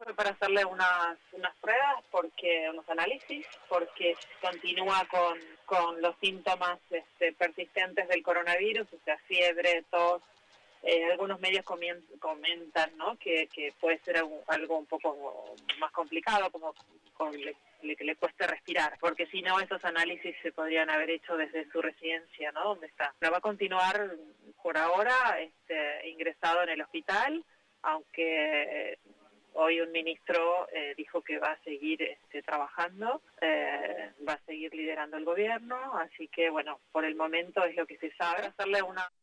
Fue para hacerle unas pruebas, unos análisis, porque continúa con los síntomas persistentes del coronavirus, o sea, fiebre, tos. Algunos medios comentan, ¿no?, que puede ser algo un poco más complicado, como que le cueste respirar, porque si no, esos análisis se podrían haber hecho desde su residencia, ¿no?, donde está. Pero va a continuar por ahora ingresado en el hospital, aunque hoy un ministro dijo que va a seguir trabajando, va a seguir liderando el gobierno, así que bueno, por el momento es lo que se sabe. Hacerle una